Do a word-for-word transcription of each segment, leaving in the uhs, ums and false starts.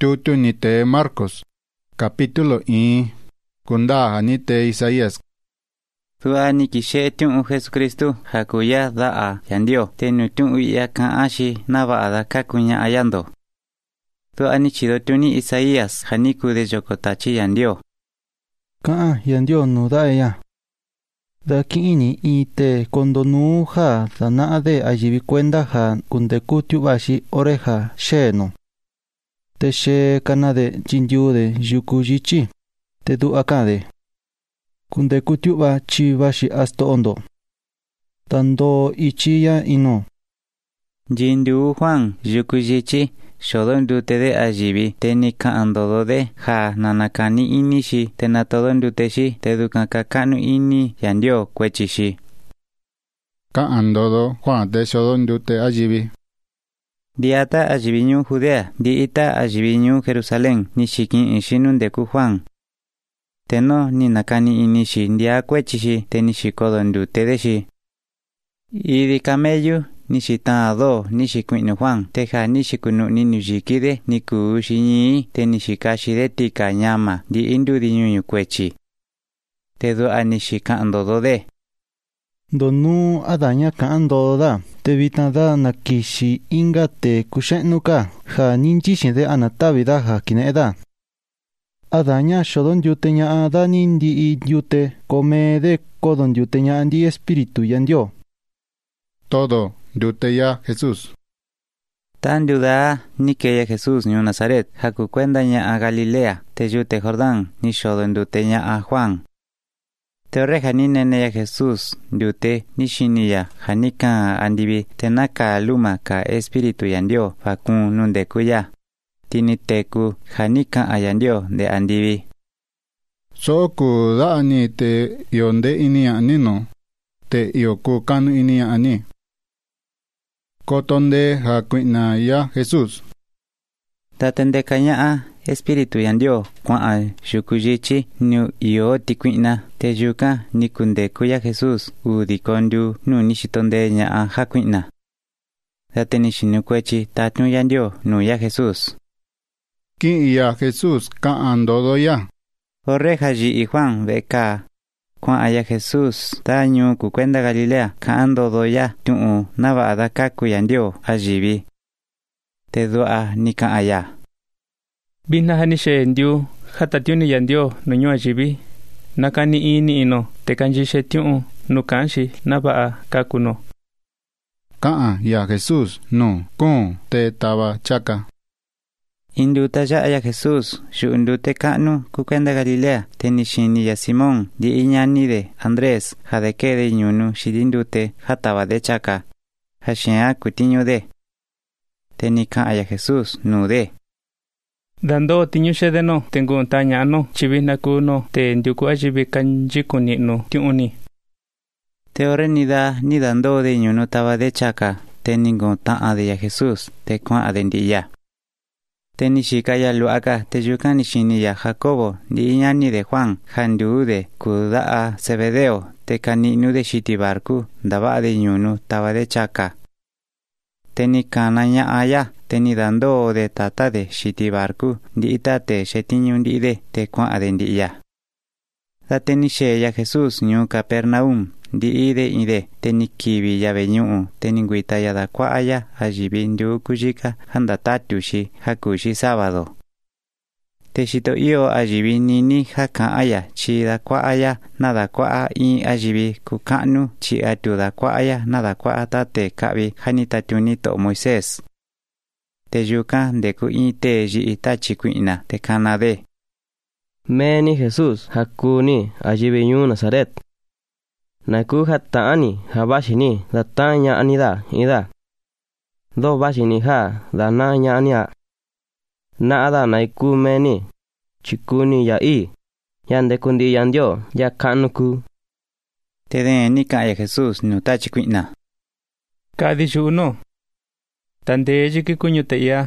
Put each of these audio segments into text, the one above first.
tutu ni te Marcos, capítulo y kunda ni te Isaías. Tua ni kishe tun Jesucristo hakuya daa yandio tenu tun uya kan ashi nava ada kakunya ayando. Tua ni chido tuni Isaías haniku de jokotachi yandio. Ka yandio no daeya. Da kini ite kondonu ha dana de ajibi kwenda ha kundeku tubashi oreha sheno. Te she kanade jinju de yukujichi. Te du akade. Kundeku tuba chibashi asto ondo. Tando ichiya ino. Jindu Juan yukujichi. Shodon dute de ajibi teni ka andodo de ha nanakani inishi tena todon duteshi tedukan kakanu ini yandio kwechishi. Ka andodo Juan de shodon dute ajibi. Diata ajibiñu Judea, diita ajibiñu Jerusalén, nishikin ishinun deku Juan. Teno ni nakani inishi dia kwechishi tenishikodon dute deshi. Idi kameyu Nishita ado nishikwinu Juan teja nishikunu ninujikide niku shinyi te nishikashide tika nyama di indu di nyunyu kwechi. Tedo anishika andodo de. Donu adanya ka andodo da. Te vitada nakishi inga te kushenuka. Ha ninjishin de anatabi ha kine da. Adanya shodon yute nya ada nindi yute come de kodon yute nya andi espiritu yandio. Todo. Dute ya Jesús. Tan duda ni que ya Jesús ni Nazaret, haku kwenda nya a Galilea, te yute Jordán, ni shodon dute nya a Juan. Te oreja ni nene ya Jesús, dute ni shiniya, hanika andibi, tenaka luma ka espiritu yandio, fakun nunde kuya. Tini teku, hanika ayandio de andibi. Soku da ni te yonde ini anino, te yoku kanu ini ani. Kotonde hakuina ya Jesús. Tatende kanya espiritu yandio kwa a shukujichi nu iyo tikuina te yuka nikunde kuya Jesús udikondu nu nishitonde nya a hakuina. Tateni shinukwechi tatnu yandio nu ya Jesús. Ki ya Jesús ka andodo ya. Orejaji y Juan beka. Juan aya Jesús tañu kukwenda Galilea kaando doya tu'u nava adaka kuyandio ajibi. Te doa nika aya. Bina hanishe ndio hata tiuni yandio nunyo ajibi. Nakani ini ino te kanjishe tu'u nukanshi nava kakuno. Kaa ya Jesús no kon te taba chaka. Induta ya aya Jesús, shu indute kanu kukwenda Galilea, tenishini ya Simón, di iñani de Andrés, jadeke de ñunu shidindute, hataba de chaka, hashia kutiño de. Tenika aya Jesús, nu de. Dando tiñu shedeno, tengo un tañano, chibinakuno, te nduku ajibi kanjikuni no, tiuni. Te orenida ni dando de ñunu taba de chaka, teningo ta de ya Jesús, te kwa adendilla. Tenishikaya luaka te yuka nishini ya Jacobo, di iñani de Juan, handu de kudaa Zebedeo, te kaninu de shitibarku, daba de ñunu taba de chaka. Teni kananya aya, teni dando de tata de shitibarku, di itate shetiñundi de te kwa adendi ya. Da tenishe ya Jesús ñu Capernaum, di ide ide, teni kibi ya beñuu, teni nguita ya da kwa aya, ajibi ndu kujika, handa tatushi, hakushi sábado. Te shito iyo ajibi nini haka aya, chi da kwa aya, nada kwa i ajibi kukanu, chi atu da kwa aya, nada kwa atate kabi, hanita tunito Moisés. Te yuka deku i te ji itachi kuina, te kanade. Meni Jesús, hakuni, ajibi nyu Nazaret. Naku hatani habashini datanya anida ida. Do bashini ha dananya ania. Naada naiku meni chikuni ya i. Yande kundi yandio ya kanuku. Te de nika ya Jesús nuta chikuina. Kadishu no. Tande jiki kunyo te ya.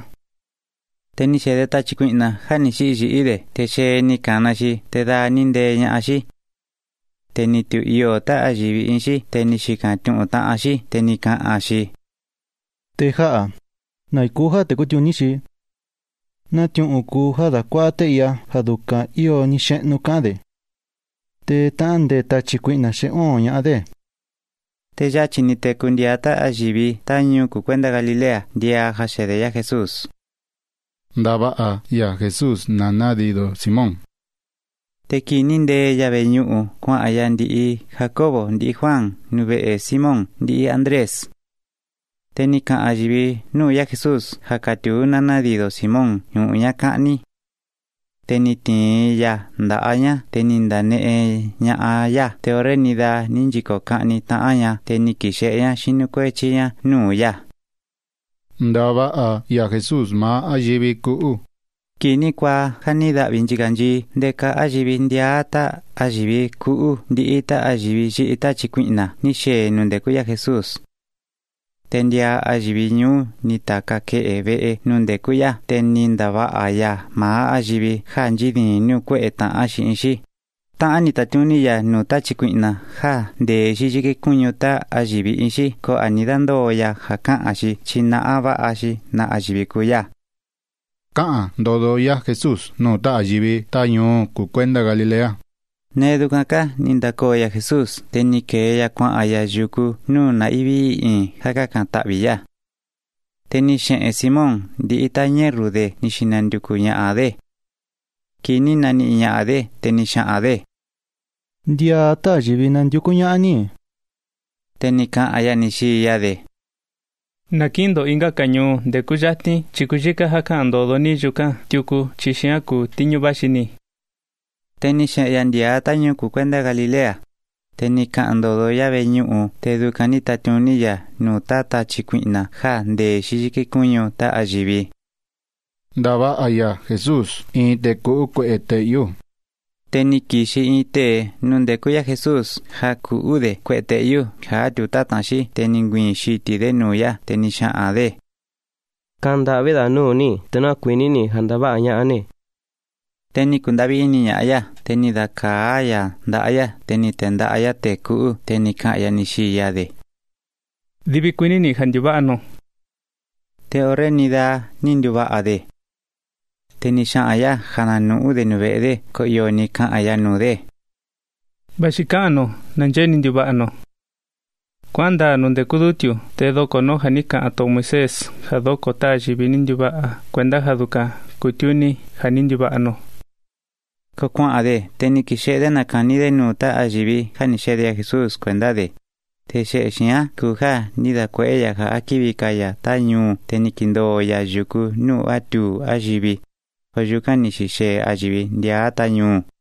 Teni shede ta chikuina hanishi ji ide te she nika nashi te da ninde nya ashi. Teni tu iyo ta ajibi inshi, teni shika tu ta ashi, teni ka ashi. Teja, naikuha te kutiunishi. na tiun uku ha da kwa te ya ha duka io ni she nu ka de. Te tan de ta chi kwina she on ya de. Te ya chini te kundiata ajibi ta nyu ku kwenda Galilea dia hashe de ya Jesús. Daba a ya Jesús nanadido Simón. Te kininde ya beñu kwa ayan di Jacobo di Juan nube e Simón di Andrés. Tenika ajibi nu ya Jesús hakatu nanadido Simón yu ya kani. Teniti ya nda anya teninda ne e nya aya teore nida ninjiko kani ta anya tenikishe ya shinukwechi ya nu ya. Daba a ya Jesús ma ajibi ku. Kini kwa kanida binjiganji deka ajibi ndiata ajibi ku di ita ajibi ji ita chikwina nishe nundeku ya Jesús. Tendia ajibi nyu nitaka ke ebe e nundeku ya teninda ba aya ma ajibi hanji ni nu kwe ta ashi inshi. Ta anita tuni ya nuta chikwina ha de shijike kunyuta ajibi inshi ko anidando ya hakan ashi china aba ashi na ajibi kuya. Kaa dodo ya Jesús no ta ajibi ta nyu ku kwenda Galilea. Nedukaka nindako ya Jesús tenike ya kwa aya yuku nu na ibi in haka kanta biya. Tenishen e Simón di ita nyerude nishinanduku nya ade. Kini nani nya ade tenishan ade. Dia ta jibi nan yuku nya ani. Tenika aya nishi yade. Nakindo inga kanyo de kujati chikujika haka andodo ni yuka tiuku chishiaku tinyu bashini. Tenisha yandia tanyo ku kwenda Galilea. Tenika andodo ya beñu te dukanita tuniya nu tata chikwina ha de shijike kunyo ta ajibi. Daba aya Jesús in te ku ku ete yu. Tenikishi ite nundeku ya Jesús ha ku ude kwete yu ha tu tatanshi teningwin shiti de nuya tenisha ade. Kanda veda nu ni tena kwinini handaba anya ane. Teni kundabi ni aya teni da ka aya da aya teni tenda aya te ku teni ka aya nishi yade. Dibi kwinini hanjuba ano. Te ore nida ninduba ade. Tenisha aya hananu ude nubede ko yo ni ka aya nude. Bashikano nanje ninduba ano. Kwanda nunde kudutiu te doko no hanika ato Moisés hadoko ta jibi ninduba kwenda haduka kutiuni haninduba ano. Ko kwa ade teni kishede na kanide nuta ajibi hanishede ya Jesús kwenda de. Te she shia kuha nida kwe ya ha akibika ya tanyu teni kindo ya yuku nu atu ajibi. Hojuka nishishe ajibi ndia tanyu.